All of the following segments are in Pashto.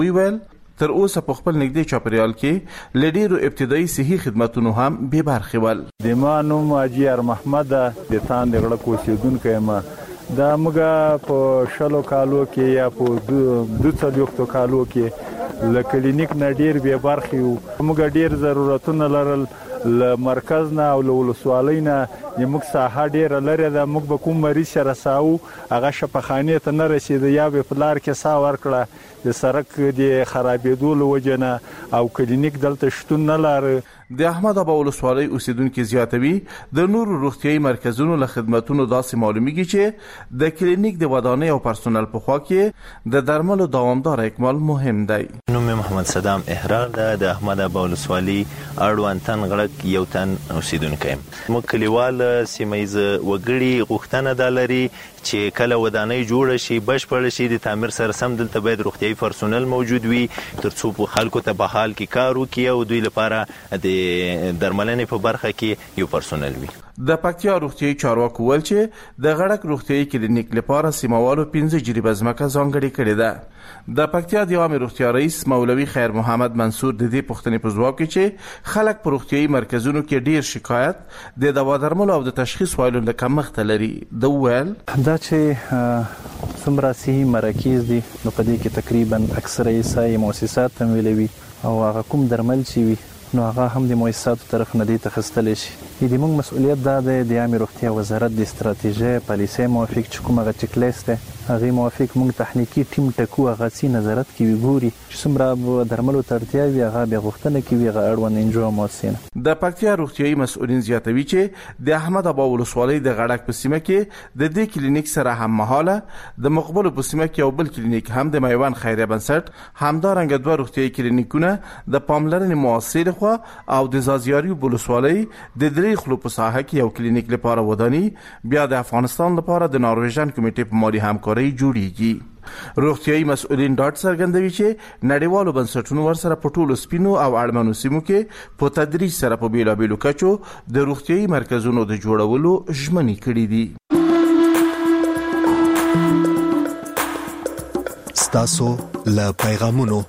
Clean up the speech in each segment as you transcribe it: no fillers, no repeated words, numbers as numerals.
وی ویل تر اوسه په خپل نږدې چاپریال کې له ډیرو ابتدایي صحي خدماتونو هم بې برخې ول. د ما نوم حاجي محمد د تان د غړک اوسیدونکی یم. دا موږ په 20 کالو کې یا په 2 کالو کې له کلینیک نه ډیر بې برخې وو. موږ ډیر ضرورتونه لرل له مرکز نه او له ولسوالۍ نه. موږ ساحه ډیره لري ده. موږ به کوم مریض سره ساو هغه شفاخانې ته نه رسید یا به پلار کې سا ورکړه د سرک د خرابېدو له وجه نه او کلینیک دلته شتون نه لري. د احمد ابا ولسوالۍ اوسیدونکو زیاتوي د نورو روغتيایي مرکزونو له خدماتونو داسې معلومیږي چې د کلینیک د ودانۍ او پرسونل په خوا کې د درملو دوامدار اکمال مهم دی. نوم محمد صدام احرار د احمد ابا ولسوالۍ اړوند تن غړک یو تن اوسیدونکو یم. موږ کلیوال سیمایز وګړي غوښتنه د لري چې کله ودانۍ جوړه شي بشپړ شي د تعمیر سره سم دلته باید روغتيایي پرسونل موجود وي ترڅو خلکو ته په حال کې کار وکړي او دوی لپاره د درملنې په برخه کې یو پرسونل وي. د پکتیا روغتيایي چارواکو ول چې د غړک روغتيایي کلینیک لپاره سیموالو 15 جریبه ځمکه ځانګړې کړې ده. د پکتیا د عامه روغتیا رئیس مولوي خیر محمد منصور د دې پوښتنې په ځواب کې چې خلک په روغتيایي مرکزونو کې ډیر شکایت د دوا درملو او د تشخیص وایلو له کمښت لري. د ویل دا چې څومره صحي مراکز دي نو په دې کې تقریبا اکثره یې صحي مؤسسات تمویل وي او هغه کوم درمل چې وي نو هغه هم د مؤسساتو طرف نه دي تخصصل شي. د موږ مسؤلیت دا دی د عامه روغتیا وزارت د استراتیژي پالیسي موافق چې کومه چک لیست هغه موافق موږ تخنیکی ټیم ټکو هغه سي نظارت کوي ګوري چې څومره درملو ترتیب وي هغه به غوښتنه کوي هغه اړوند انجام موسینه. د پکتیا روغتيایي مسؤلین زیاتوي چې د احمد ابا ولسوالۍ د غړک په سیمه کې د دې کلینیک سره هم مهاله د مقبل په سیمه کې او بل کلینیک هم د میوان خیریه بنسټ همدارنګه دوه روغتيایي کلینیکونه د پاملرنې موثر خو او د زازیاري ولسوالۍ د درې خلو په ساحه کې یو کلینیک لپاره وداني بیا د افغانستان لپاره د ناروېژن کمیټې په مالي همکاري جوړیږي. روغتيایي مسؤلین ډاټ څرګندوي چې نړیوالو بنسټونو ورسره په ټولو سپینو او اړمنو سیمو کې په تدریج سره په بیلابیلو کچو د روغتيایي مرکزونو د جوړولو ژمنې کړې دي. ستاسو له پیغامونو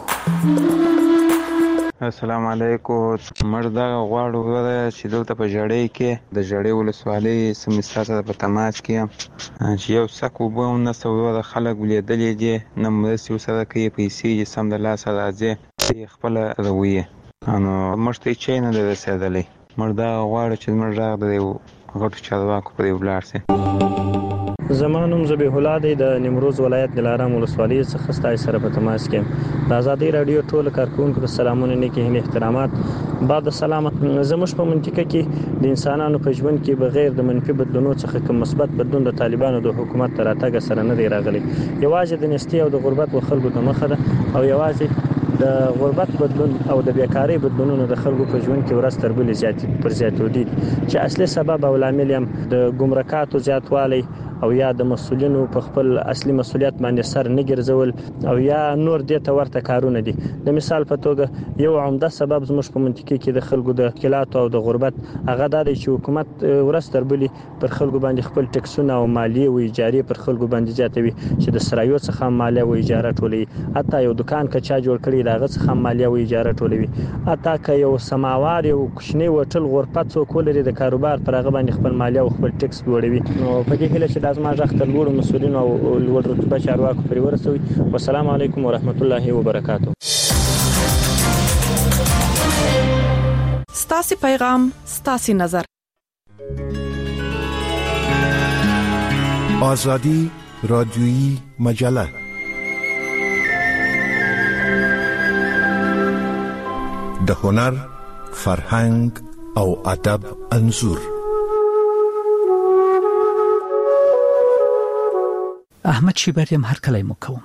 السلام علیکم. مردا غواړو چې دلته په جړې کې د جړې ولسوالۍ سمستاسه په تماس کې چې یو سکو به نه سوه د خلک ولیدلې دي نه مرسي سره کوي پیسې سم د لاس راځي خپل روي انو مشته چې نه د رسیدلې. مردا غواړو چې مردا د غټ چارواکو په ولاړ سي. زمانوم ذبیح الله دی د نیمروز ولایت دلارام ولسوالۍ څخه ستاسو سره په تماس کې د آزادۍ رادیو ټول کارکونکو ته سلامونه نیکی هم احترامات. بعد سلام زموږ په منطقه کې د انسانانو په ژوند کې بغیر د منفي بدلونونو څخه کوم مثبت بدلون د طالبانو د حکومت تر راتګ سره نه دی راغلی. یوازې د نستی او د غربت و خلکو ته مخه ده او یوازې د غربت بدلون او د بیکاری بدلونونو د خلکو په ژوند کې ورځ تر بلې زیاتېدو دي چې اصلي سبب او لامل هم د ګمرکاتو زیاتوالی او یا د مسؤلینو په خپل اصلي مسؤلیت باندې سر نه ګرځول او یا نور دې ته ورته کارونه دي. د مثال په توګه یو عمده سبب زموږ په منطقه کې د خلکو د ښکیلات او د غربت هغه دا دی چې حکومت ورځ تر بلې پر خلکو باندې خپل ټکسونه او مالیه او اجارې پر خلکو باندې زیاتوي چې د سرایو څخه مالیه او اجاره ټولوي. حتی یو دکان که چا جوړ کړي داغه څخه مالیه او اجاره ټولوي. حتی که یو سماوار یو کوچنی وټل غرفت څوک ولري د کاروبار پر هغه باندې خپل مالیه او خپل ټکس جوړوي. نو په دې هیله چې لازم ځخ تر لوړو مسؤلین او لوړ رتبه چارواکو پرې ورسوي. والسلام علیکم ورحمت الله وبرکاته. ستاسو پیغام ستاسو نظر. آزادی رادیویی مجله د هنر، فرهنګ او ادب انځور. احمد شیبریم هر کله مو کوم.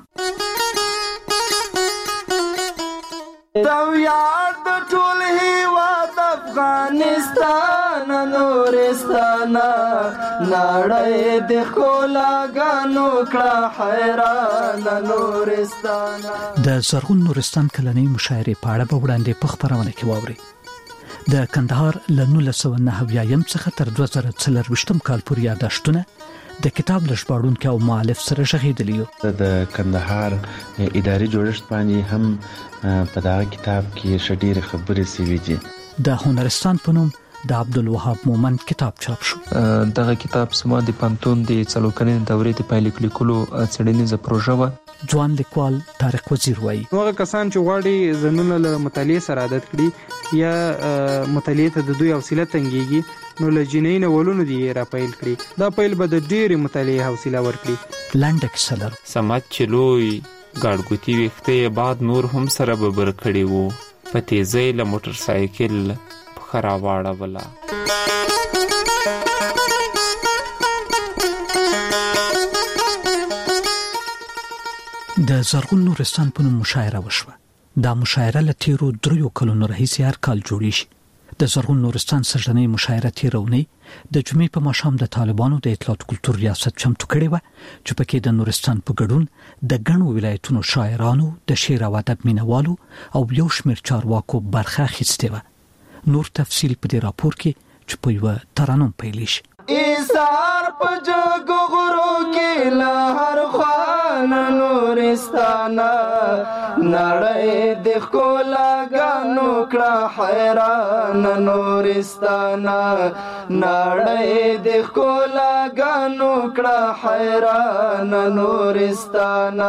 دا یاد د ټول هیواد افغانستان نورستان نړۍ د ښکلاګانو کړه حیران نورستان. د زرغون نورستان کلنۍ مشاعرې په اړه به وړاندې په خپرونه کې واورئ. د کندهار له 1990 څخه تر 2024 کال پورې یادښتونه د کتاب لژباړونکي او مؤلف سره غږیدلی یو. د کندهار اداري جوړښت باندې هم په دغه کتاب کې ډېرې خبرې شوي دي. د هنرستان په نوم د عبدالوهاب مومند کتاب چاپ شو. دغه کتاب سما د پانتون د څلورکلنې دورې د پایلیک لیکلو څېړنیزه پروژه وه. ځوان لیکوال طارق وزیر وایي هغه کسان چې غواړي ځانونه له مطالعې سره عادت کړي یا مطالعې ته د دوی حوصله تنګېږي نو له جنۍ نه ولونو دي را پیل کړي. دا پیل به د ډېرې مطالعې حوصله ورکړي. لنډه کیسه لرو. سمت چې لوی ګاډګوتي ویښته یې باد نور هم سره ببر کړي وو، په تیزۍ له موټر سایکل پښه راواړوله. د زرغون نورستان په نوم مشاعره وشوه. دا مشاعره له تیرو 3 کلونو راهیسې هر کال جوړی شي. د زرغون نورستان سرلنۍ مشاعره تیرونی د جمعې په ماښام د طالبانو د اطلاعات کلتور ریاست چمتو کړې و چې پکې د نورستان په ګډون د ګڼو ولایتونو شاعرانو، د شعر او ادب مینوالو او یو شمېر چارواکو برخه اخیستې وه. نور تفصیل په دې راپور کې چې په یوه ترانوم پیل شي. ایثار په جګو غرو کې له هر خوانه نورستانه نړۍ د ښکلاګانو کړه حیرانه نورستانه نړۍ د ښکلاګانو کړه حیرانه نورستانه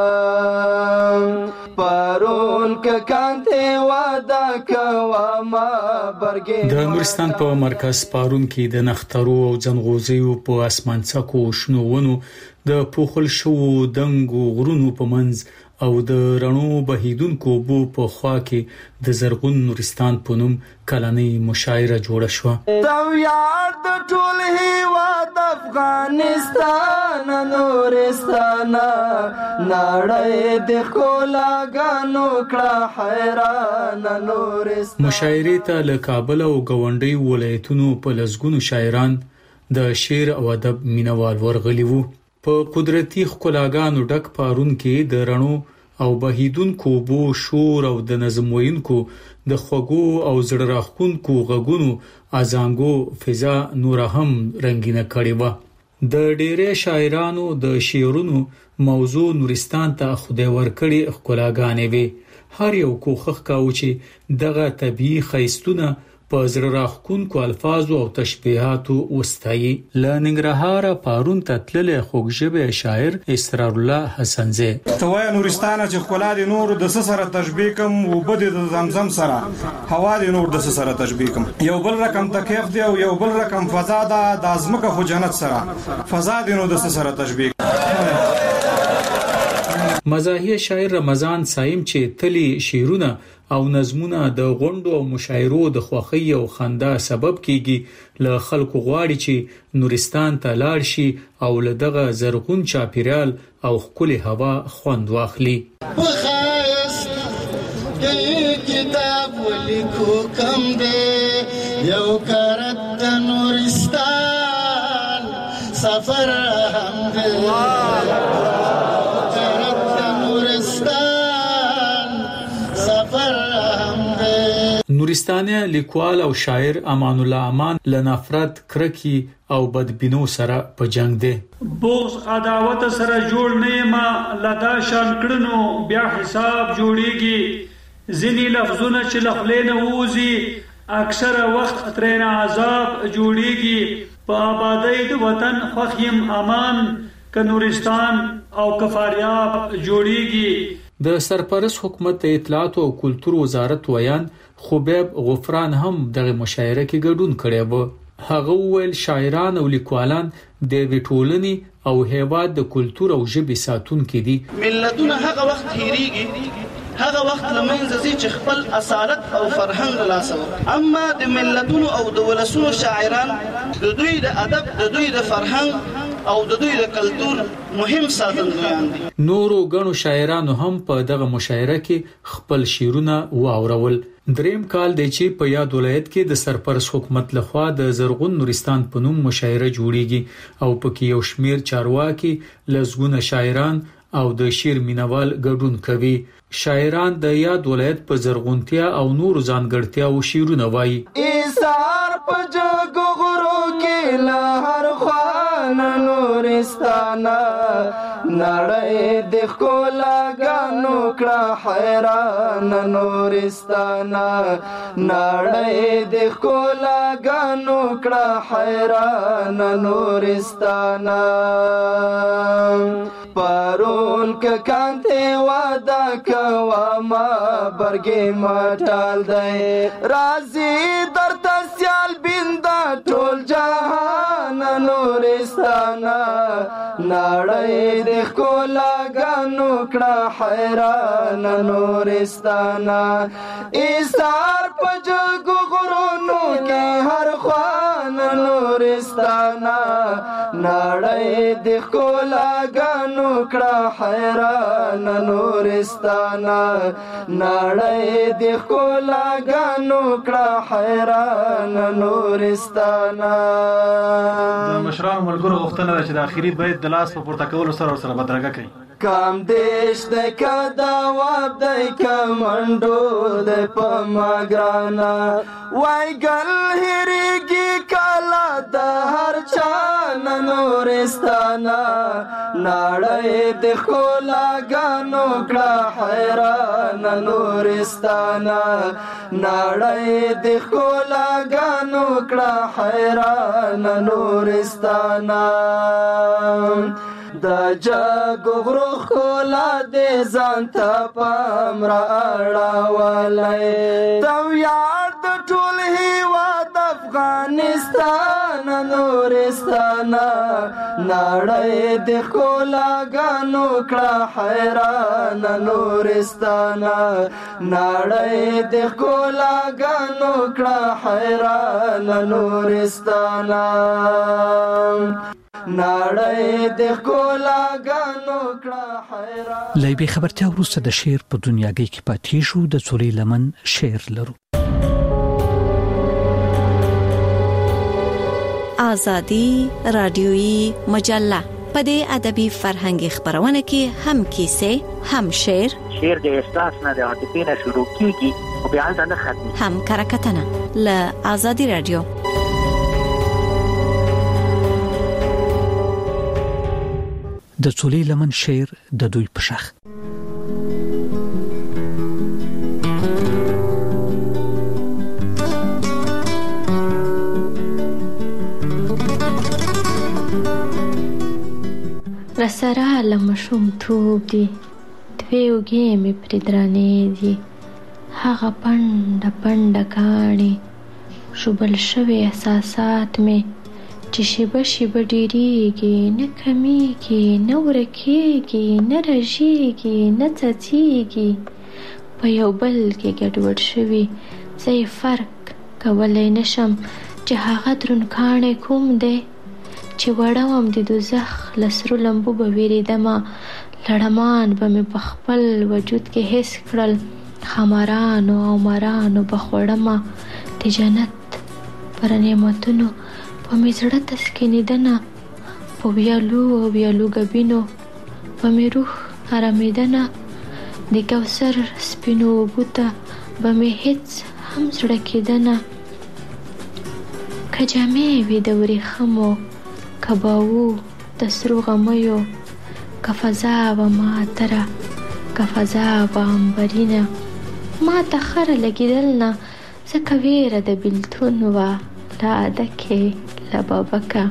پرون که کانته واده کوما برګې. د نورستان په مرکز پارون کې د نخترو او ځنغوزیو په اسمانڅکو شنو ونو د پوخل شو دنګو غرونو په منځ او د رڼو بهیدونکو بو په خوا کې د زرغون نورستان په نوم کلنۍ مشاعره جوړه شوه. تو یار د ټول هیواد افغانستان نورستان نړۍ د ښکلاګانو کړه حیران نورستان. مشاعرې ته له کابل او ګاونډي ولایتونو په لسګونو شاعران د شعر او ادب مینوال ورغلي وو. په قدرتي ښکلاګانو ډک پارون کې د رڼو او بهیدونکو بو شور او د نظم وینکو د خوږو او زړه راښکونکو غږونو ازانګو فضا نور هم رنگینه کړې وه. د ډېرې شاعرانو د شعرونو موضوع نورستان ته خدای ورکړي ښکلاګانې وي. هر یو کوښښ کاوه چې دغه طبیعي ښایستونه په زړه راښکونکو الفاظو او تشبیهاتو وستایي. له ننګرهاره پارون ته تللی خوږژبی شاعر اسرار الله حسنزی ته وایه نورستانه چې ښکلا د نورو د څه سره تشبیه کم، اوبه د زمزم سره، هوا د نور د څه سره تشبیه کم. یو بل رقم تکیف دی او یو بل رقم فضا ده، د ازمکه خو جنت سره، فضا د نور د څه سره تشبیه کم. مزاحیه شاعر رمضان صایم چې تلی شعرونه او نظمونه د غونډو او مشاعرو د خوښۍ او خندا سبب کیږي، له خلکو غواړي چې نورستان ته لاړ شي او له دغه زرغون چاپیریال او ښکلي هوا خوند واخلي. کتاب ولیکو کم دی یو کارت د نورستان سفر هم دی نورستاني لیکوال او شاعر امان الله امان له نفرت، کرکی او بدبینو سره په جنگ دی. بغض عداوت سره جوړ نه ما لدا شان کړنو بیا حساب جوړیږي. ځینی لفظونه چې لخلینه ووزي اکثره وخت ترېنه عذاب جوړیږي. په آبادی د وطن خوښیم امان ک نورستان او کفاریاب جوړیږي. د سرپرست حکومت د اطلاعات او کلتور وزارت ویان خوبیب غفران هم دغه مشاعره کې ګډون کړی و. هغه وویل شاعران او لیکوالان د وټولنې او هیواد د کلتور او ژبې ساتونکي دي. ملتونه هغه وخت هېریږي هغه وخت لمنځه ځي چې خپل اصالت او فرهنګ لاسه ورکړي. اما د ملتونو او د ولسونو شاعران د دوی د ادب، د دوی د فرهنګ او د دوی د کلتور مهم ساتندویان دي. نورو غنو شاعرانو هم په دغه مشاعره کې خپل شعرونه واورول. دریم کال دی چې په یاد ولایت کې د سرپرست حکومت لخوا د زرغون نورستان په نوم مشاعره جوړیږي او پکې یو شمیر چارواکي، لسګونه شاعران او د شعر مینوال ګډون کوي. شاعران د یاد ولایت په زرغونتیا او نورو ځانګړتیاو شعرونه وایي. ایثار په جګو غرو کې له هر خوانه نور نورستانه نړۍ د ښکلاګانو کړه حیران نورستانه نړۍ د ښکلاګانو کړه حیران نورستانه پرون که کانته واده کوما برګې مټال دی رازي درته سیال بیندا ټول جهان نورستانه نړۍ د ښکلاګانو کړه حیران نورستانه ایثار په جګو غرونو کې هر خوان نورستانه نړۍ د ښکلاګانو کړه حیران نورستانه نړۍ د ښکلاګانو کړه حیران نورستانه د مشرانو ملګرو غوښتنه ده چې د اخري بیت د لاس په پورته کولو سره ورسره بدرګه کوي کام دیش د کداواب د کمنډو د پمګرانا وای ګل هریږي کلا د هر چا نورستانه نړۍ د ښکلاګانو کړه حیران نورستانه نړۍ د ښکلاګانو کړه حیران نورستانه د جګ غرو ښکلا دې ځان ته پام راړولی ته ویاړ د ټول هېواد افغانستان نورستانه نړۍ د ښکلاګانو کړه حیران نورستانه نړۍ د ښکلاګانو کړه حیران نورستانه نړۍ د ښکلاګانو کړه حیران لایبي خبرتیا وروسته د شعر په دنیاګۍ کې پاتې شو د څولې لمن شعر لرو آزادی رادیویی مجله په دې ادبي فرهنګي خبرونه کې هم کیسې هم شعر د احساس نه د عاطفې نه شروع کیږي او بیا ځنه ختمي هم کرکټنه ل آزادی رادیو د څولې لمن شعر د دوی په شخ رسره لمشوم توب دی دوی وګې مې پردرانې دي هغه پنډه کاڼي شوبل شوی احساسات مې چې شیبه ډیریږي نه کمیږي نه ورکیږي نه رژیږي نه څڅیږي په یو بل کې ګډوډ شوي زه یې فرق کولی نشم چې هغه دروند کاڼی کوم دی چې وړه وم د دوزخ له سرو لمبو به ویرېدمه لړمان به مې په خپل وجود کې حس کړل خمارانو او مرانو به خوړمه د جنت پر نعمتونو په مې زړه تسکینېدنه په ویالو ګبینو په مې روح ارامېدنه د کوثر سپینو اوبو ته به مې هېڅ هم زړه کېدنه که جامې وي د ورېښمو که باو د سرو غمیو که فضا وه معطره که فضا وه عنبرینه ما ته خره لګېدل نه ځکه ویره د بېلتون وه له عدکې له بابکه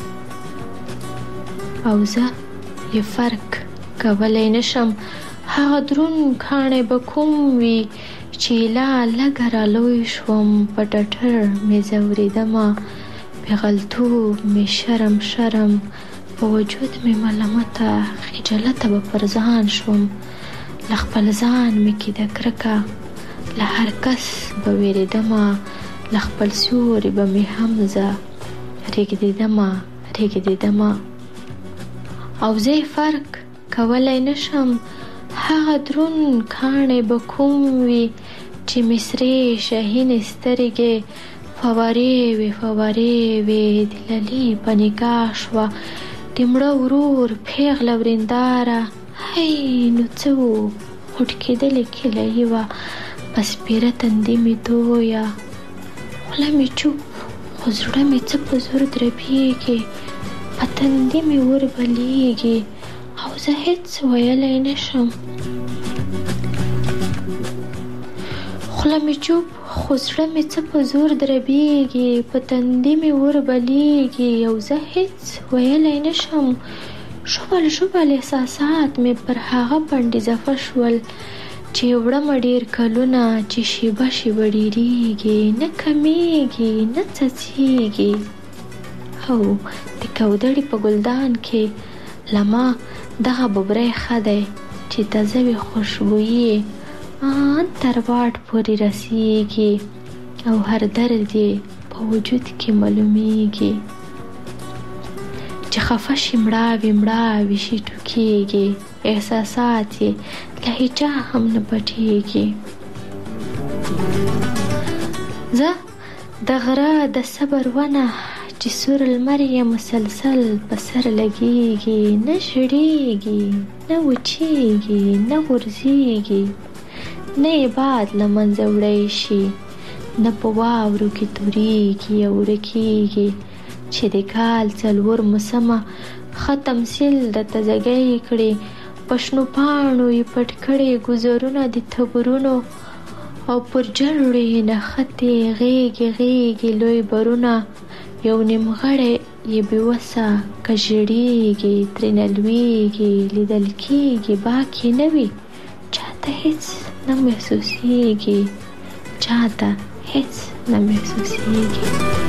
او زه یې فرق کولی نشم هغه دروند کاڼی به کوم وي چې لا لږه رالوی شوم په ټټر مې ځورېدمه بېغلتوب مې شرم په وجود مې ملامته خجالته به پر ځان شوم له خپل ځان مې کې د کرکه له هر کس به وېرېدمه له خپل سیوري به مې هم زه رېږدېدمه او زه یې فرق کولی نشم هغه دروند کاڼی به کوم وي چې مې سرې شهینې سترګې فوارې وې د للي په نګاه شوه د مړه ورور پیغله ورېنداره هی نو څه و غوټ کېدلې کیلهیي وه په سپېره تندي مې تویه خوله مې چوپ خو زړه مې څه په زور دربېږي تندي مې وربلیږي او زه هیڅ ویلی نشم. خوله مې چوپ خو زړه مې څه په زور دربیږي، په تندي مې وربلیږي او زه هیڅ ویلی نشم. شوبل شوبل احساسات مې پر هغه باندې زفه شول چې وړم ډېر کلونه، چې شیبه شیبه ډېرېږي، نه کمیږي نه څڅېږي. او د کودړې په ګلدان کې لما دغه ببری ښه دی چې تازه وي خوشبويي ان تر واټ پورې رسیږي او هر درد یې په وجود کې معلومیږي. چې خفه شي مړاوي مړاوي شي ټوکیږي، احساسات یې له هیچا هم نه پټیږي. زه د غره د صبر ونه چې سور لمر یې مسلسل په سر لګیږي، نه ژړیږي نه وچیږي نه غورځیږي، نه یې باد له منځه وړی شي، نه په واورو کې توریږي او ورکیږي. چې د کال څلور موسمه ښه تمثیل د تازګۍ کړي، په شنو پاڼو یې پټ کړي ګذرونه د تبرونو، او پر جړو یې نښتې غیږې غیږې لوی برونه. یو نیمغړی یې بېوسه که ژړیږي ترېنه لویږي، لیدل کېږي باک یې نه وي، چاته هېڅ نه محسوسیږي، چاته هېڅ نه محسوسیږي.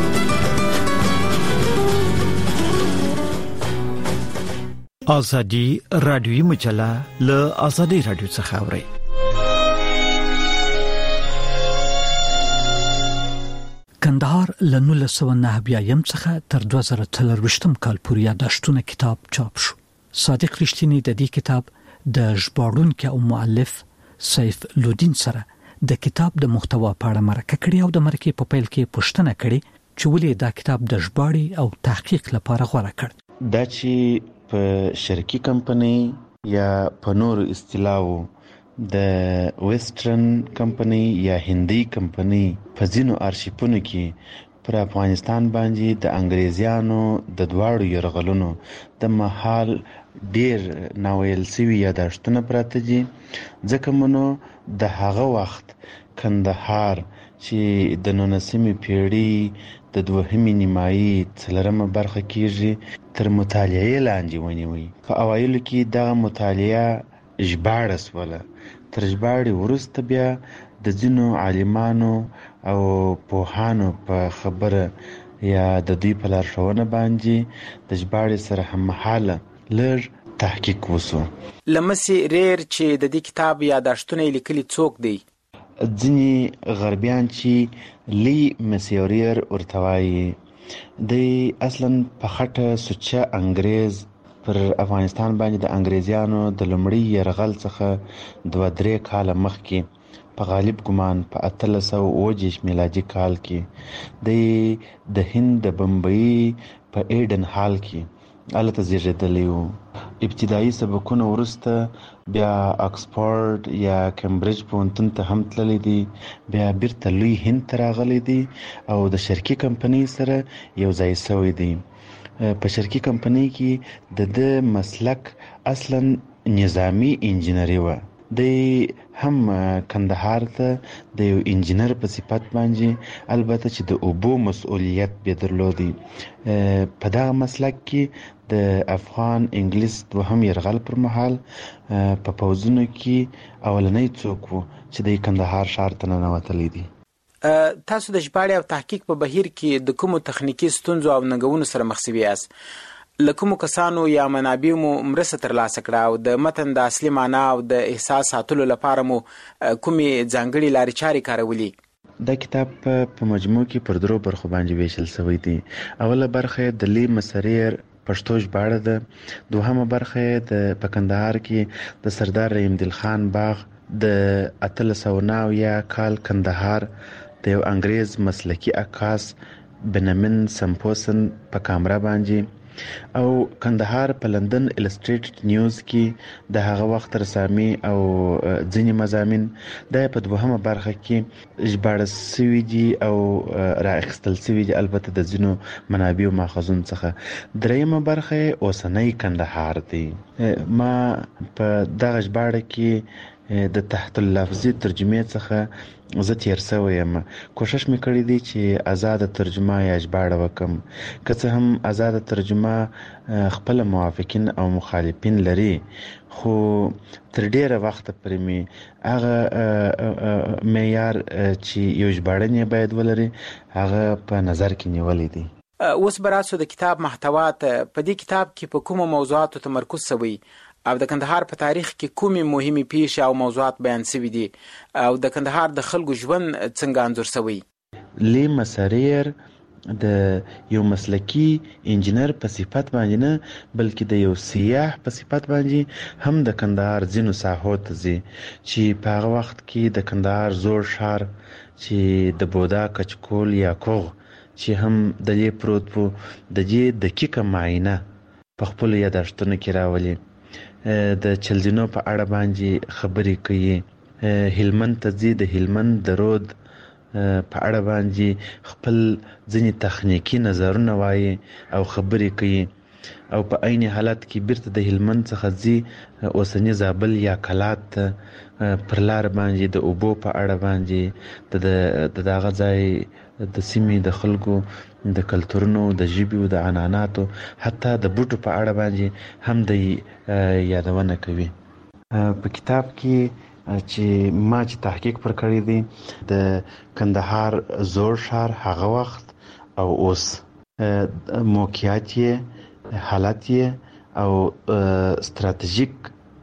ازادي رادیوي مجله له ازادي رادیو څخه اوري. کندهار له 1909 څخه تر 2023 کال پورې یادښتونه کتاب چاپ شو. صادق رښتینی د دې کتاب د ژباړونکو او مؤلف سیف لودین سره د کتاب د محتوا په اړه مرکه کړې او د مرکې په پیل کې پوښتنه کړې چې ولې دا کتاب د ژباړې او تحقیق لپاره غوړه کړ. دا چې په شرکي کمپنۍ یا په نورو اصطلاحو د ویسټرن کمپنۍ یا هندي کمپنۍ په ځینو آرشیفونو کې پر افغانستان باندې د انګریزیانو د دواړو یرغلونو د مهال ډیر ناویل سوي یادښتونه پراته دي. ځکه مونږ د هغه وخت کندهار چې د 19مې پیړۍ د دوهمې نیمایي څلورمه برخه کېږي تر مطالعې لاندې ونیوي. په اوایلو کې دغه مطالعه ژباړه سوله، تر ژباړې وروسته بیا د ځینو عالمانو او پوهانو په خبره یا د دوی په لارښوونه باندې د ژباړې سره هممهاله لږ تحقیق وسو. لمسی ریر چې د دې کتاب یادښتونه لیکلي څوک دی؟ ځینې غربیان چې لی مسیوریر ورته وایي، دی اصلا په خټه سوچه انګریز پر افغانستان باندې د انګریزیانو د لومړي یرغل څخه 2-3 کاله مخکې په غالب ګمان په 1830 میلادي کال کې د هند د بمبئی په ایډن هال کې هلته زیږېدلی و. ابتدایي سبقونه وروسته بیا اکسفورډ یا کمبریج پوهنتون ته هم تللی دی، بیا بیرته لوی هند ته راغلی دی او د شرکي کمپنۍ سره یو ځای شوی دی. په شرکي کمپنۍ کې د مسلک اصلا نظامی انجینری و. دی هم کندهار ته د یو انجینر په صفت باندې، البته چې د اوبو مسؤلیت به درلودي. په دغه مسلک کې د افغان انګلیس دوهم یرغل پر مهال په پوځونو کې اولنی څوک و چې د کندهار ښار ته ننوتلی دي. تاسو د ژباړې او تحقیق په بهیر کې د کومو تخنیکی ستونزو او ننګونو سره مخ شوي یاست؟ له کومو کسانو یا منابعو مو مرسته ترلاسه کړه او د متن د اصلي معنا او د احساس ساتلو لپاره مو کومې ځانګړې لارې چارې کارولې؟ دا کتاب په مجموع کې پر 3 برخو باندې ویشل شوی دی. اوله برخه د لی مسریر پښتو ژباړه ده، دوهمه برخه د په کندهار کې د سردار رحیم دل خان باغ د 1890 کال کندهار د یو انګریز مسلکی عکاس بنامین سمپوسن په کامره باندې، او کندهار په لندن الستریټډ نیوز کې د هغه وخت رسامي او ځینې مضامین د په دوهمه برخه کې ژباړل شوي دي او رااخیستل شوي دي، البته د ځینو منابعو ماخذونو څخه. دریمه برخه اوسنۍ کندهار دی. ما په دغه ژباړه کې د تحت اللفظي ترجمې څخه زه تیر شوی یم. کوشش مې کړی دی چې آزاده ترجمه یا ژباړه وکم، که څه هم آزاده ترجمه خپل موافقین او مخالفین لري، خو تر ډیره وخت پورې مې هغه معیار چې یو ژباړن باید ولري هغه په نظر کې نیولی دی. اوس براسو د کتاب محتوات په دې کتاب کې په کومو موضوعاتو تمرکز شوی او د کندهار په تاریخ کې کومې مهمې پیښې او موضوعات بیان شوي دي او د کندهار د خلکو ژوند څنګه انځور شوی؟ لی مسریر د یو مسلکی انجینر په صفت باندې نه بلکې د یو سیاح په صفت باندې هم د کندهار ځینو ساحو ته ځي چې په هغه وخت کې د کندهار زوړ ښار چې د بودا کچکول یا کوغ چې هم د دې پروت وو د دې دقیقه معاینه په خپلو یادښتونو کې راولي. د چلزینو په اړه باندې خبرې کوي. هلمند ته ځي، د هلمند د رود په اړه باندې خپل ځینې تخنیکي نظرونه وایي او خبرې کوي، او په عین حالت کې بیرته د هلمند څخه ځي اوسني زابل یا کلات ته پر لار باندې د اوبو په اړه باندې د دغه ځای د سیمې د خلکو د کلتورونو د ژبې او د عنعناتو حتی د بوټو په اړه باندې هم د یادونه کوي. په کتاب کې چې ما چې تحقیق پر کړی دی د کندهار زوړ ښار هغه وخت او اوس موقعیت یې، حالت یې او ستراتیژیک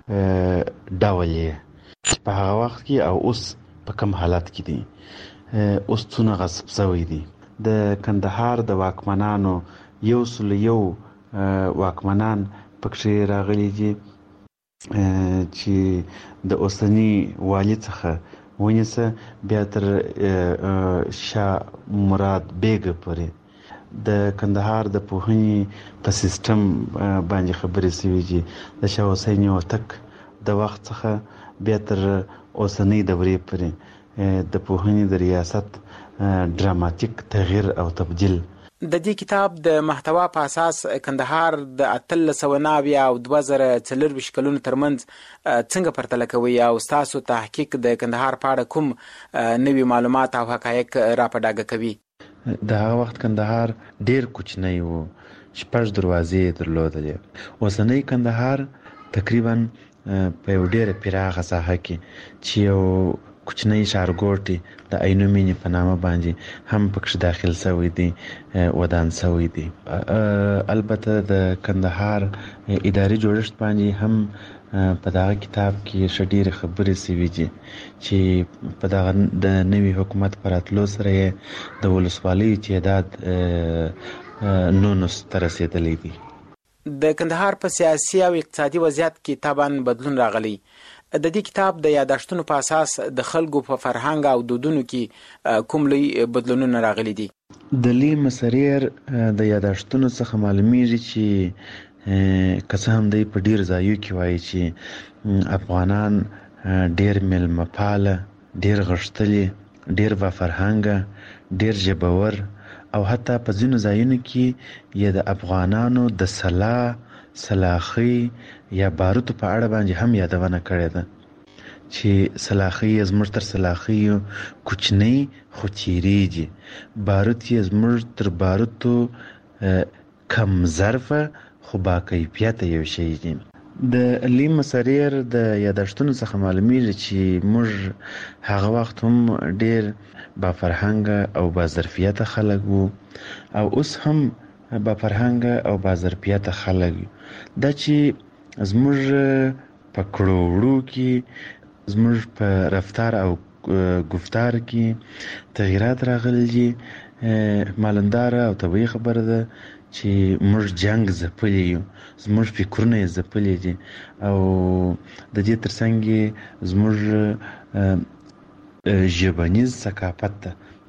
ډول یې چې په هغه وخت کې او اوس په کوم حالت کې دی. اوس څونه غصب شوی دی. د کندهار د واکمنانو 101 واکمنان پکې راغلي دي چې د اوسني والي څخه ونیسه بیا تر شاه مراد بیګ پورې د کندهار د پوهنې په سیستم باندې خبرې شوي دي. د شاه حسین هوتک د وخت څخه بیا تر اوسنۍ دورې پورې د پوهنې د ریاست ډراماتیک تغییر او تبدیل. د دې کتاب د محتوا په اساس کندهار د 1890 او 2024 کلونو ترمنځ څنګه پرتله کوي او تاسو تحقیق د کندهار په اړه کوم نوي معلومات او حقایق را په ډاګه کوي؟ د هغه وخت کندهار ډیر کوچنی و، 6 دروازې درلودلې. اوسنۍ کندهار تقریبا په یو ډیره پراخه ساحه کې چې یو کوچنی ښارګوټي د عینو مینې په نامه باندې هم پکې داخل شوی دی، ودان شوی دی. البته د کندهار اداري جوړښت باندې هم په دغه کتاب کې ښه ډېرې خبرې شوي دي چې په دغه د نوي حکومت په راتلو سره یې د ولسوالیو تعداد 19 ته رسېدلی دی. د کندهار په سیاسي او اقتصادي وضعیت کې طبعا بدلون راغلی. د دې کتاب د یادښتونو په اساس د خلکو په فرهنګ او دودونو کې کوم لوی بدلونونه راغلي دي؟ د لی مسریر د یادښتونو څخه معلومیږي چې که څه هم دی په ډیر ځایو کې وایي چې افغانان ډیر میلمه پاله، ډیر غښتلي، ډیر با فرهنګه، ډیر ژبور او حتی په ځینو ځایونو کې یې د افغانانو د سلاخي یا باروتو په اړه باندې هم یادونه کړې ده چې سلاخي زموږ تر سلاخي کوچنی خو تیریږي، باروت یې زموږ تر باروتو کم ظرفه خو با کیفیته یو شی دی. د لی مسریر د یادښتونو څخه معلومیږي چې موږ هغه وخت هم ډیر با فرهنګه او با ظرفیته خلک وو او اوس هم با فرهنګه او با ظرفیته خلک یو. دا چې زموږ په کړو وړو کې، زموږ په رفتار او گفتار کې تغییرات راغلي دي، مالنداره او طبیعي خبره ده چې موږ جنگ ځپلی یو، زموږ فکرونه یې ځپلی دي او د دې ترڅنګ زموږ ژبنیز ثقافت ته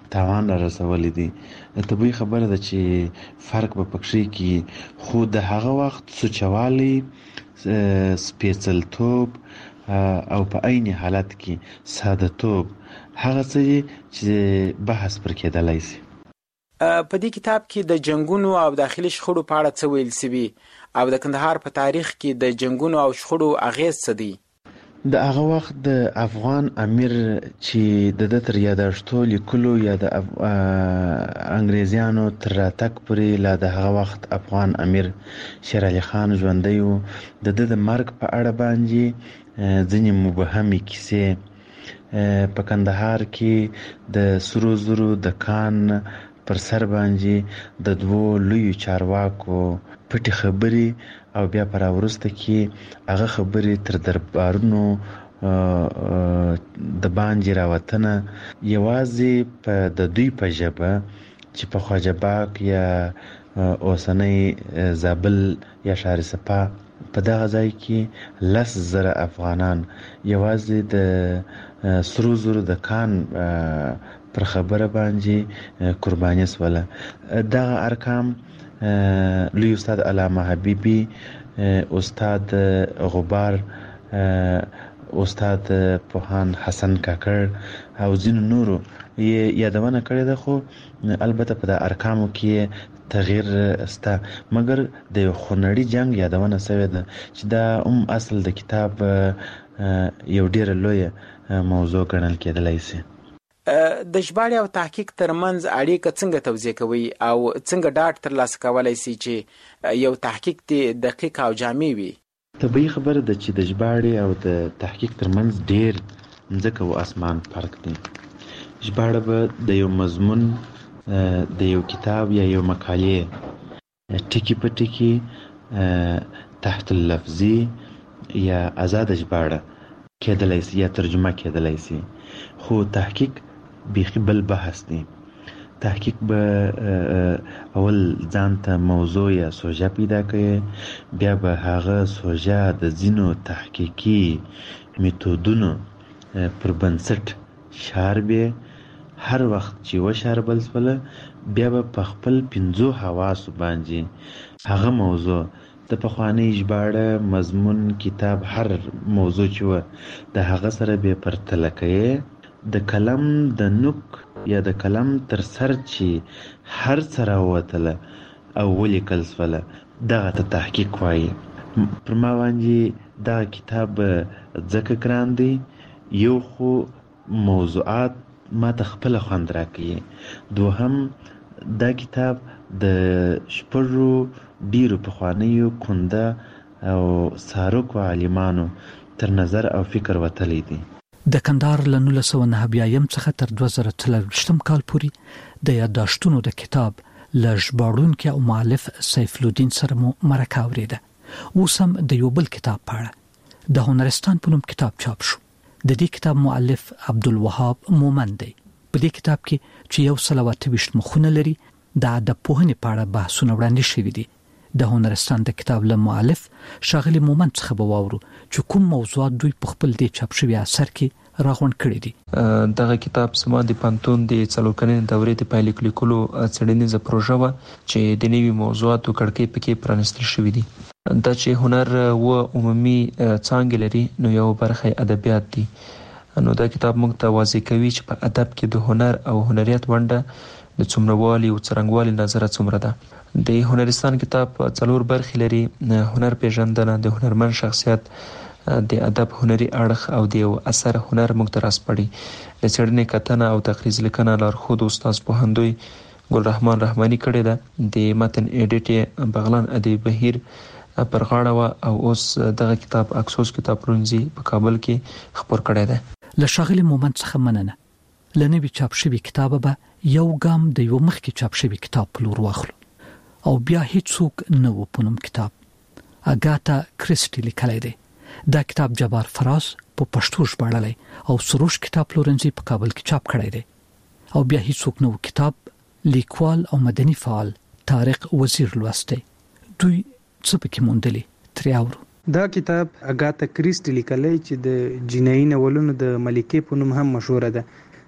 تاوان را رسولی دي. طبیعي خبره ده چې فرق به پکې کې، خو د هغه وخت سوچوالی، سپېڅلتوب او په عین حالت کې ساده توب هغه څه چې بحث پر کېدلای شي. په دې کتاب کې د جنگونو او داخلي شخړو په اړه څه ویل شوي او د کندهار په تاریخ کې د جنگونو او شخړو اغیز څه دي؟ د هغه وخت د افغان امیر چې د تر یاداشتو لیکلو یا د انګریزیانو تر راتګ پورې لا د هغه وخت افغان امیر شیر علي خان ژوندی و. د مرګ په اړه باندې ځینې مبهمې کیسې په کندهار کې د سرو زرو د کان پر سر باندې د دوو لویو چارواکو پټې خبرې او بیا پر وروسته کې هغه خبرې تر دربارونو د باندې راوتنه یوازې په د دوی په ژبه چې په خواجه باغ یا اوسنۍ زابل یا شهرسپا په دغه ځای کې 10,000 افغانان یوازې د سرو زرو د کان پر خبره باندې قرباني سوله. دغه ارقام لوی استاد علامه حبیبی، استاد غبار، استاد پوهان حسن کاکړ او ځینو نورو یادونه کړې ده. خو البته په د ارقامو کې تغییر سته، مګر د یو خونړي جنگ یادونه شوې ده چې دا اصل د کتاب یو ډیره لویه موضوع ګڼل کېدلی شي. د ژباړې او تحقیق ترمنځ اړیکه څنګه توضیح کوي او څنګه ډاډ ترلاسه کولی شي چې یو تحقیق دې دقیق او جامع وي؟ طبیعي خبره ده چې د ژباړې او د تحقیق ترمنځ ډیر ځمکه او اسمان فرق دی. ژباړه به د یو مضمون د یو کتاب یا یو مقالې ټکی په ټکی تحت اللفظي یا آزاد ژباړه کېدلی شي یا ترجمه کېدلی شي. خو تحقیق بیخي بل بحث دی. تحقیق به اول ځان ته موضوع یا سوژه پیدا کوي، بیا به هغه سوژه د ځینو تحقیقي میتودونو پر بنسټ شاربې. هر وخت چې وشاربل سوله بیا به په خپل 5 حواسو باندې هغه موضوع د پخوانۍ ژباړه مضمون کتاب هر موضوع چې و د هغه سره به پرتله کوي. د کلم د نوک یا د کلم تر سر چې هر څه راووتله او ولیکل سوله دغه ته تحقیق وایي. پر ما باندې دغه کتاب ځکه ګران دی، یو خو موضوعات ما ته خپله خوند راکوي، دوهم دا کتاب د 6 ډیرو پخوانیو کنده او ساروکو عالمانو تر نظر او فکر وتلی دی. د کندهار له 1909 څخه تر 2023 کال پورې د یاداشتونو د کتاب له ژباړونکي او مؤلف سیف الدین سره مو مرکه اورېده. اوس هم د یو بل کتاب په اړه د هنرستان په نوم کتاب چاپ شو. د دې کتاب مؤلف عبدالوهاب مومند دی. په دې کتاب کې چې 128 مخونه لري د ادب پوهنې په اړه بحثونه وړاندې شوي دي. د هنرستان د کتاب له مؤلف شاغلی مومند څخه به واورو چې کوم موضوعات دوی په خپل دې چاپ شوی اثر کې راغونډ کړي دي. دغه کتاب سما د پانتون د څلورکلنې دورې د پایلیک لیکلو څېړنیزه پروژه وه چې د نوي موضوعاتو کړکۍ پکې پرانستل شوي دي. دا چې هنر و عمومي څانګې لري نو یو برخه ادبیات دي. نو دا کتاب موږ ته واضح کوي چې په ادب کې د هنر او هنریت ونډه د څومروالي او څرنګوالي نظره څومره ده. د هنرستان کتاب 4 برخې لري: هنر پیژندنه، د هنرمند شخصیت، د ادب هنري اړخ او د یو اثر هنر موږ ته راسپړي. د څېړنې کتنه او تخریص لیکنه لارښود استاد پوهندوی ګل رحمان رحماني کړې ده. د متن ایډیټ بغلان ادبي بهیر پر غاړه و او اوس دغه کتاب اکسوس کتابپلورنځي په کابل کې خپور کړی دی. له شاغلي مومند څخه مننه. لنوي چاپ شوی کتاب به یو ګام د یو مخکې چاپ شوی کتاب په لور واخلو او بیا هیڅوک نه و په نوم کتاب. اګاتا کریسټي لیکلی دی. دا کتاب جبار فراز په پښتو ژباړلی او سروش کتابپلورنځي په کابل کې چاپ کړی دی. او بیا هیڅوک نه و کتاب لیکوال او مدني فعال طارق وزیر لوستی. دوی څه پکې موندلي ترې اورو. دا کتاب اګاتا کریسټي لیکلی چې د جنایي ناولونو د ملکې په نوم هم مشهوره ده.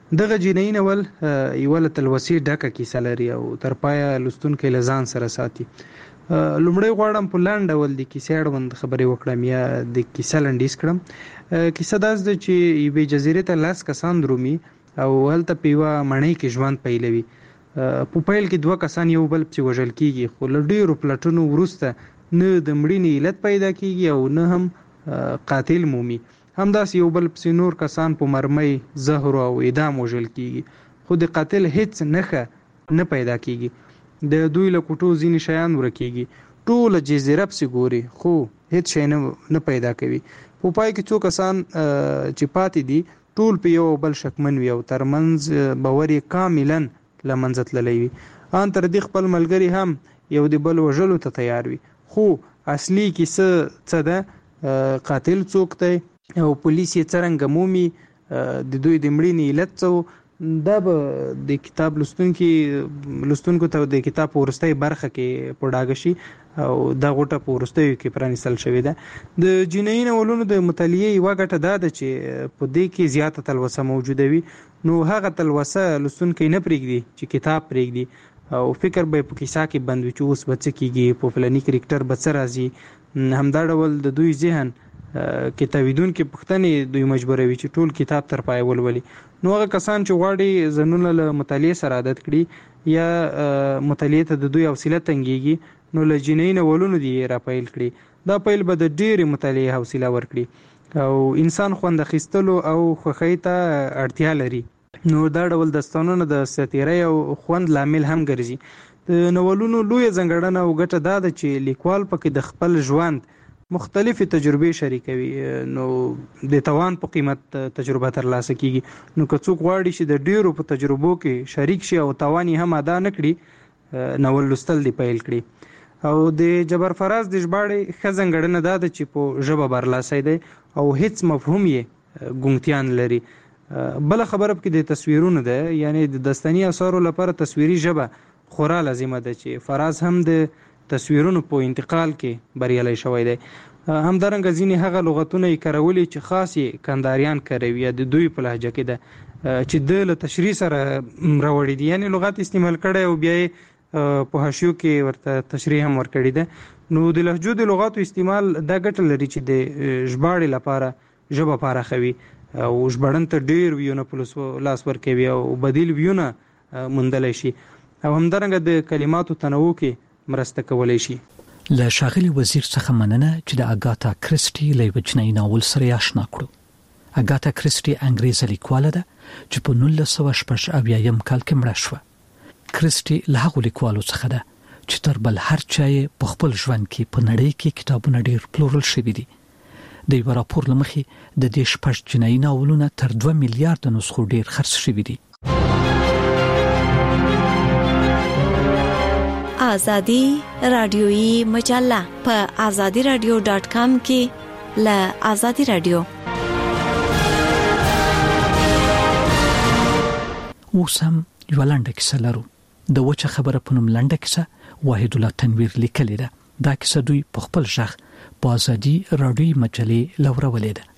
دغه جنۍ ناول یو تلوسې ډکه کیسه لري او تر پایه لوستونکی له ځان سره ساتي. لومړی غواړم په لنډ ډول د کیسې اړوند خبرې وکړم یا د کیسه لنډیز کړم. کیسه داسې ده چې یوې جزیرې ته 10 کسان درومي او هلته په یوه مړۍ کې ژوند پیلوي. په پیل کې 2 کسان یو بل پسې وژل کیږي، خو له ډېرو پلټنو وروسته نه د مړینې علت پیدا کیږي او نه هم قاتل مومي. همداسې یو بل پسې نور کسان په مرمۍ، زهر او اعدام وژل کیږي، خو د قاتل هیڅ نښه نه پیدا کیږي. د دوی له کوټو ځینې شیان ورکیږي، ټوله جزیره پسې ګوري خو هیڅ شی نه پیدا کوي. په پای کې 2 کسان چې پاتې دي ټول په یو بل شکمن وي او ترمنځ باور یې کاملا له منځه تللی وي. ان تر دې خپل ملګري هم یو د بل وژلو ته تیار وي، خو اصلي کیسه څه ده، قاتل څوک دی او پولیس یې څرنګه مومي، د دوی د مړینې علت څه. دا به د کتاب لوستونکو ته د کتاب په وروستۍ برخه کې په ډاګه شي او دا غوټه په وروستیو کې پرانیستل شوې ده. د جنایي ناولونو د مطالعې یوه ګټه دا ده چې په دې کې زیاته تلوسه موجوده وي، نو هغه تلوسه لوستونکی نه پرېږدي چې کتاب پرېږدي او فکر به په کیسه کې بند وي چې اوس به څه کیږي، په فلاني کرکټر به څه راځي. همدا ډول د دوی ذهن کتابیدونکي پوښتنې دوی مجبوروي چې ټول کتاب تر پایه ولولي. نو هغه کسان چې غواړي ځانونه له مطالعې سره عادت کړي یا مطالعې ته د دوی حوصله تنګېږي نو له جنایي ناولونو دې را پیل کړي. دا پیل به د ډېرې مطالعې حوصله ورکړي او انسان خوند اخیستلو او خوښۍ ته اړتیا لري. نو دا ډول داستانونه د ساتیرۍ او خوند لامل هم ګرځي. د ناولونو لویه ځانګړنه او ګټه دا ده چې لیکوال پکې د خپل ژوند مختلفې تجربې شریکوي، نو د توان په قیمت تجربه ترلاسه کیږي. نو که څوک غواړي چې د ډیرو په تجربو کې شریک شي او توان یې هم ادا نه کړي، ناول لوستل دی پیل کړي. او د جبر فراز د ژباړې ښه ځانګړنه دا ده چې په ژبه برلاسی دی او هیڅ مفهوم یې ګونګتیا نه لري. بله خبره پکې د تصویرونو ده، یعنی د داستاني اثارو لپاره تصویري ژبه خورا لازمه ده چې فراز هم د تصویرونو په انتقال کې بریالی شوی دی. همدارنګه ځینې هغه لغتونه یې کارولي چې خاص یې کنداریان کاروي یا د دوی په لهجه کې ده چې د له تشریح سره راوړي دي، یعنی لغت استعمال کړی او بیا یې په حاشیو کې ورته تشریح هم ورکړې ده. نو د لهجو د لغاتو استعمال دا ګټه لري چې د ژباړې لپاره ژبه پراخوي او ژباړن ته ډېر ویونه په لاس ورکوي او بدیل ویونه موندلی شي او همدارنګه د کلماتو تنوع کې مرسته کولای شي. له ښاغلي وزیر څخه مننه چې د اګاتا کریسټي له یوه جنایي ناول سره یې اشنا کړو. اګاتا کریسټي انګریزه لیکواله ده چې په 1980 کال کې مړه شوه. کریسټي له هغو لیکوالو څخه ده چې تر بل هر چا یې په خپل ژوند کې په نړۍ کې کتابونه ډېر پلورل شوي دي. د یوه راپور له مخې د دې 6 جنایي ناولونه تر 2 میلیارډ نسخو ډېر خرڅ شوي دي. آزادی رادیویی مجله په azadiradio.com کې له آزادی رادیو. اوس هم یو لنډه کیسه لرو. د وچه خبره په نوم لنډه کیسه واحد الله تنویر لیکلې ده. دا کیسه دوی په خپل ژغ په آزادی رادیویی مجلې لورولې ده.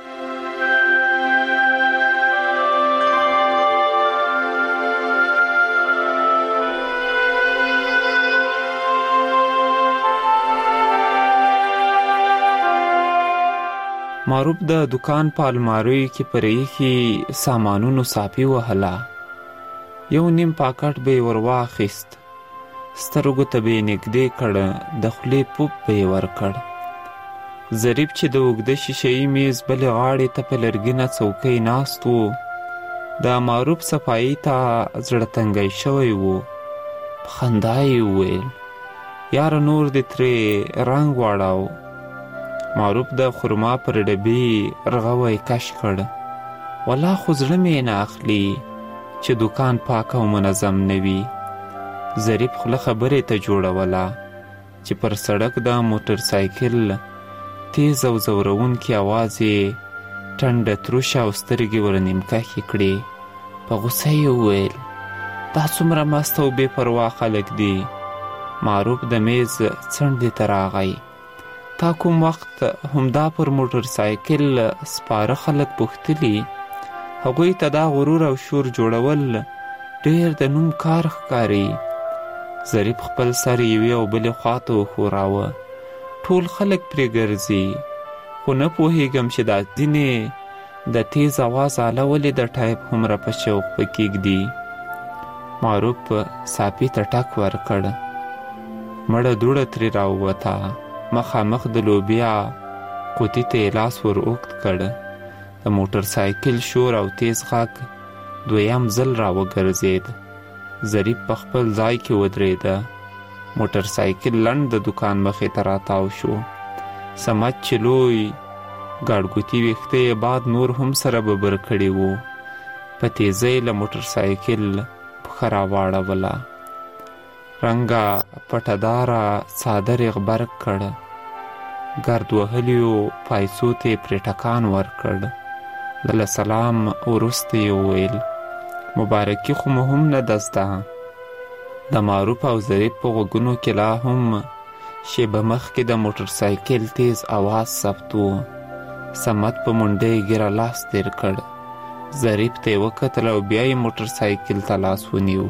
معروف د دکان په الماریو کې پرېښي سامانونو صافي وهله. یو نیم پاکټ به ور واخیست، سترګو ته به نږدې کړ، د خولې پوپ به یې ورکړ. ظریف چې د اوږده شیشهیي میز بلې غاړې ته په لرګینه څوکۍ ناست و، د معروف صفایي ته زړه تنګی شوی و. په خندا یې وویل: یاره نور دې ترې رنګ واړاو. معروف د خرما پر ډبې رغوی کش کړ. والله خو زړه مې نه اخلي چې دکان پاک او منظم نه وي. ظریف خوله خبرې ته جوړوله چې پر سړک د موټر سایکل تیز او زورونکي اواز یې ټنډه تروشه او سترګې ور نیمکښې کړې. په غوسه یې وویل: دا څومره مست او بې پروا خلک دي. معروف د میز څنډې ته راغی. تا کوم وخت همدا پر موټر سایکل سپاره خلک پوښتلي؟ هغوی ته دا غرور او شور جوړول ډېر د نوم کار ښکاري. ظریف خپل سر یوې او بلې خواته وښوراوه. ټول خلک پرې ګرځي، خو نه پوهېږم چې دا ځینې د تیز اواز آله ولې د ټایپ هومره په شوق په کېږدي. معروف صافي ته ټک ورکړ. مړه دوړه ترې راووته. مخامخ د لوبیا قوطي ته یې لاس ور اوږد کړ. د موټر سایکل شور او تیز غږ دویم ځل راوګرځېد. ظریف په خپل ځای کې ودرېده. موټر سایکل لنډ د دکان مخې ته راتاو شو. صمد چې لوی ګاډګوتي ویښته یې باد نور هم سره ببر کړي وو، په تیزۍ له موټر سایکل پښه راواړوله. رنګه پټهداره څادر یې غبرګ کړ. ګرد وهلیو پایڅو ته یې پرې ټکان ورکړ. له سلام وروسته یې وویل مبارکي خو مو هم نه ده زده. د معروف او ظریف په غوږونو کې لا هم شیبه مخکې د موټر سایکل تیز اواز ثبت و. صمد په منډه یې ګیره لاس تیر کړ. ظریف ته یې وکتل او بیا یې موټر سایکل ته لاس ونیو.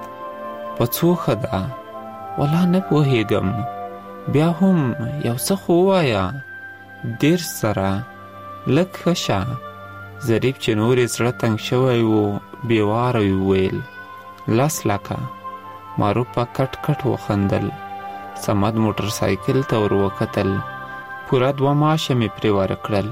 په څو ښه ده؟ والله نه پوهېږم. بیا هم یو څه خو ووایه. دېرش سره لږ ښه شه. ظریف چې نور یې زړه تنګ شوی و بېواره یې وویل 10 لکه. معروف په کټ کټ وخندل. صمد موټر سایکل ته ور وکتل. پوره 2 ماشه مې پرې ورکړل.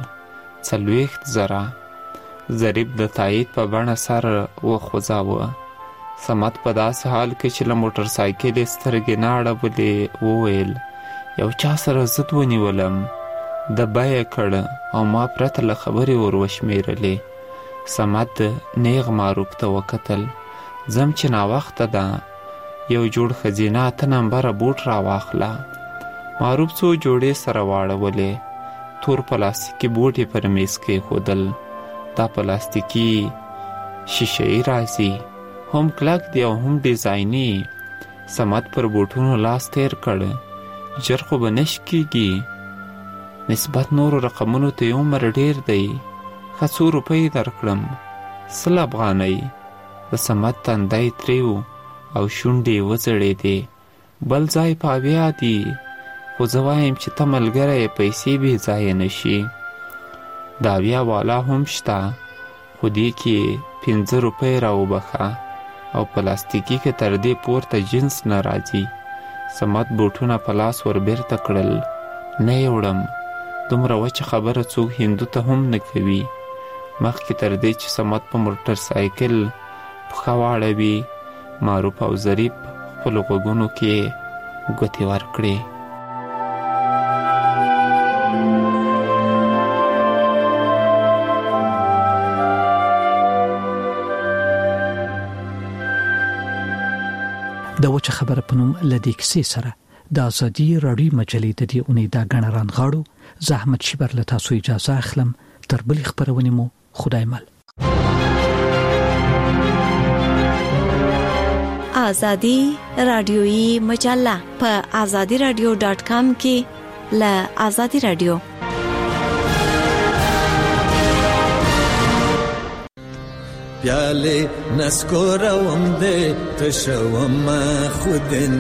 40,000. ظریف د تایید په بڼه سر وخوځاوه. صمد په داسې حال کې چې له موټر سایکل یې سترګې نه اړولې وویل یو چا سره ضد ونیولم، د بیه کړ او ما پرته له خبرې ور وشمېرلې. صمد نیغ معروف ته وکتل. ځم چې ناوخته ده، یو جوړ خزینه 8 نمبره بوټ راواخله. معروف څو جوړې سره واړولې. تور پلاستیکي بوټ یې پر میز کېښودل. دا پلاستیکي شیشه‌ای راځي، هم کلک دی او هم ډیزایني. صمد پر بوټونو لاس تیر کړ. ژر خو به نش کېږي، نسبت نورو رقمونو ته یې عمر ډېر دی. ښه 100 روپۍ درکړم. 100 افغانۍ. د صمد تندی تریو او شونډې وځړېدې. بل ځای په اویا دي، خو زه وایم چې ته ملګری یې، پیسې بې ځایه نه شي. د اویا والا هم شته، خو دې کې 15 روپۍ راوبخه او پلاستیکي که تر دې پورته جنس نه راځي. صمد بوټونه په لاس ور بیرته کړل. نه یې وړم، دومره وچه خبره څوک هندو ته هم نه کوي. مخکې تر دې چې صمد په موټر سایکل پښه واړوي، معروف او ظریف خپلو غوږونو کې ګوتې ورکړې. د وچه خبره په نوم لدې کیسې سره د ازادي راډیو مجلې د دې اونۍ دا غڼه رانغاړو. زحمت شبر له تاسو اجازه اخلم. تر بلې خبرونې مو خدای مل. ازادي راډیوي مجله په azadiradio.com کې له ازادي راډیو. پیاله نسکوروم دې تشوم خودن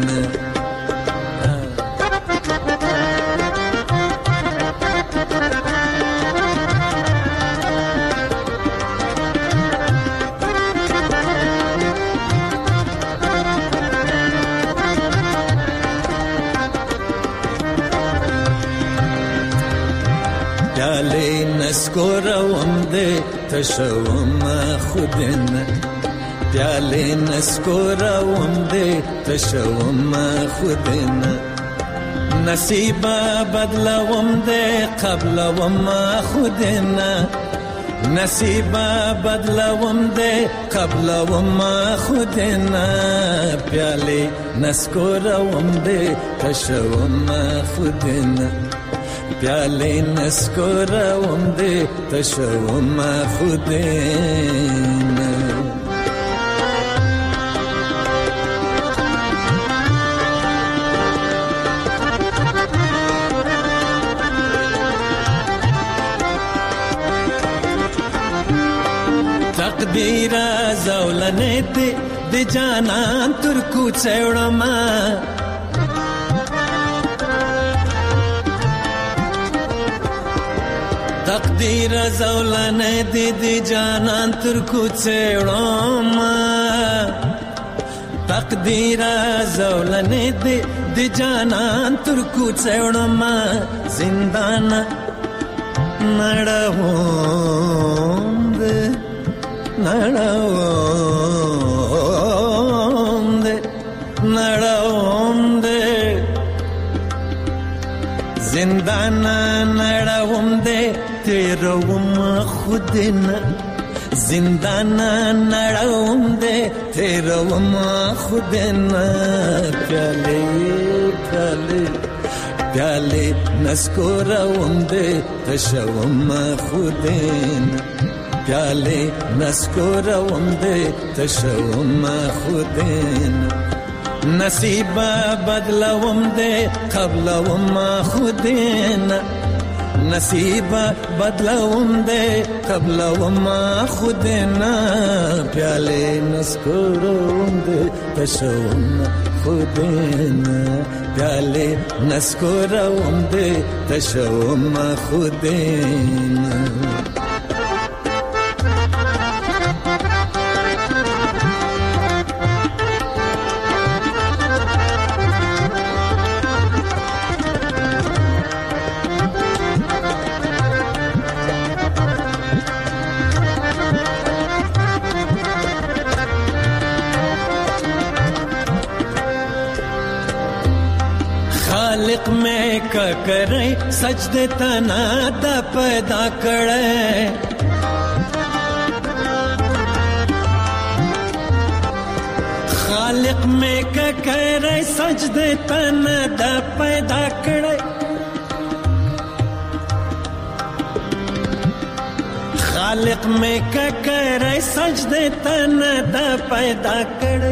پیاله نسکوروم دې تشوم خودن پیاله نسکوروم دې تشوم خودن نصیب بدلوم دې قبلوم خودن نصیب بدلوم دې قبلوم خودن پیاله نسکوروم دې تشوم خودن پیاله نسکوروم دې تشوم خودن تقدیر زولنې دې د جانان تر کوڅه وړما تقدیر زولنې دې د جانان تر کوڅه وړما تقدیر زولنې دې د جانان تر کوڅه وړما زندان نړوم دې زندان نړوم دې تیروم خودنا زندان نړوم دې تیروم خودنا پیاله پیاله پیاله نسکوروم دې تشوم خودنا پیاله نسکوروم دې تشوم خودنا نصیب بدلوم دې قبلوم خودنا نصیب بدلوم دې قبلوم خودنا پیاله نسکوروم دې تشوم خودنا پیاله نسکوروم دې تشوم خودنا خالق میں کا کرے سجدے تنا دا پیدا کرے خالق میں کا کرے سجدے تنا دا پیدا کرے خالق میں کا کرے سجدے تنا دا پیدا کرے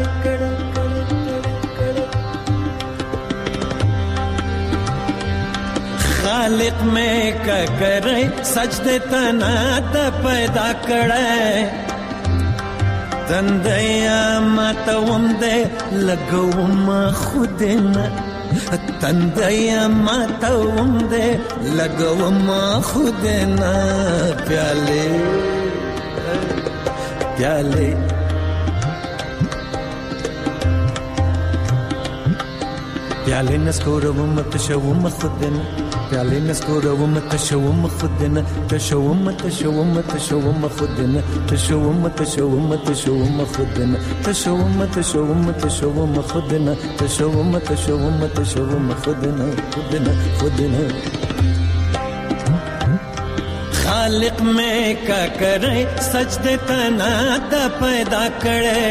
خالق میں کا کرے سجدے تنا دا پیدا کرے تندیا ماتوم دے لگوم خودنا تندیا ماتوم دے لگوم خودنا پیالے پیالے پیالے نسکوروم تشوم خودنا پیالے نسکوروم تشوم خودنا تشوم تشوم تشوم خودنا تشوم تشوم تشوم خودنا تشوم تشوم تشوم خودنا تشوم تشوم تشوم خودنا خودنا خودنا خالق میں کا کرے سجدے تنا دا پیدا کرے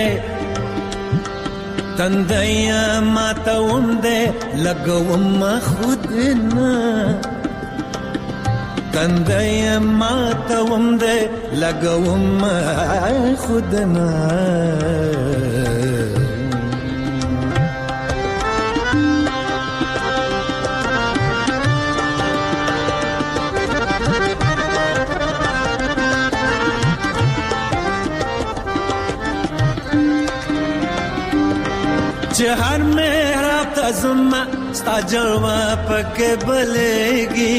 تندیا ماتوم دے لگوم خودنا تندیا ماتوم دے لگوم خودنا हर मेरा तजुमा स्ता जलवा पके बलेगी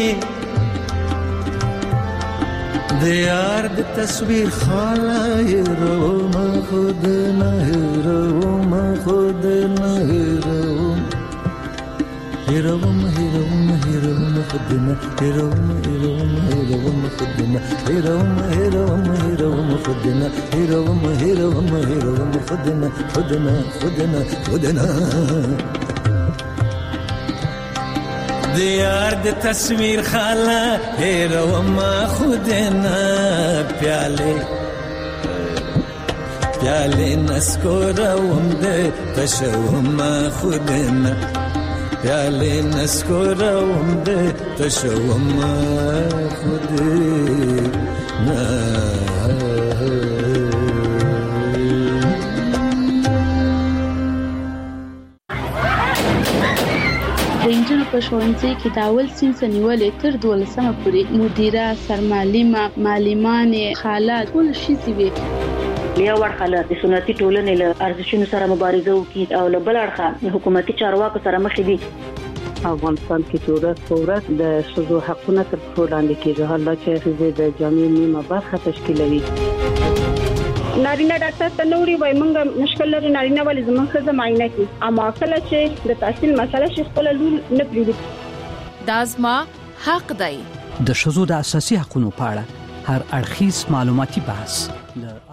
दियार दी तस्वीर खाला हिरोम खुद न हिरोम खुद न हिरोम हिरोम हिरोम हिरोम खुद न हिरोम हिरोम हिरोम खुद न हिरोम हिरोम हिरोम खुद न हिरोम हिरोम हिरोम खुद न खुद न खुद न खुद न दियार दी तस्वीर खाला हिरोम खुद न प्याले प्याले नस्कोरोम दे तशोम खुद न प्याले नस्कोरोम दे तशोम खुद न رنجونو په ښوونځي کې د اول صنف نیولې تر 12مه پورې مدیره سرمعلمه معلمان خالات ټول شي وي لیا ورخله د سنتي ټولنې له ارزښتونو سره مبارزه وکړي او له بل اړخه حکومتي چارواکو سره مخ دي. افغانستان کې ورځ په ورځ د ښځو حقونه تر پښو لاندې کېږي، حالات چې ښځې د جامعې نیمه برخه تشکیلوي. نارینه ډاکټر ته نوري وای مونږ مشکل لري نارینه ولې زموږ ښځه معاینه کوي، اما کله چې د تحصیل مسله شي خپل لور نه پریږدي. دا زما حق دی. د ښځو د اساسي حقوقو په اړه هر اړخیز معلوماتي بحث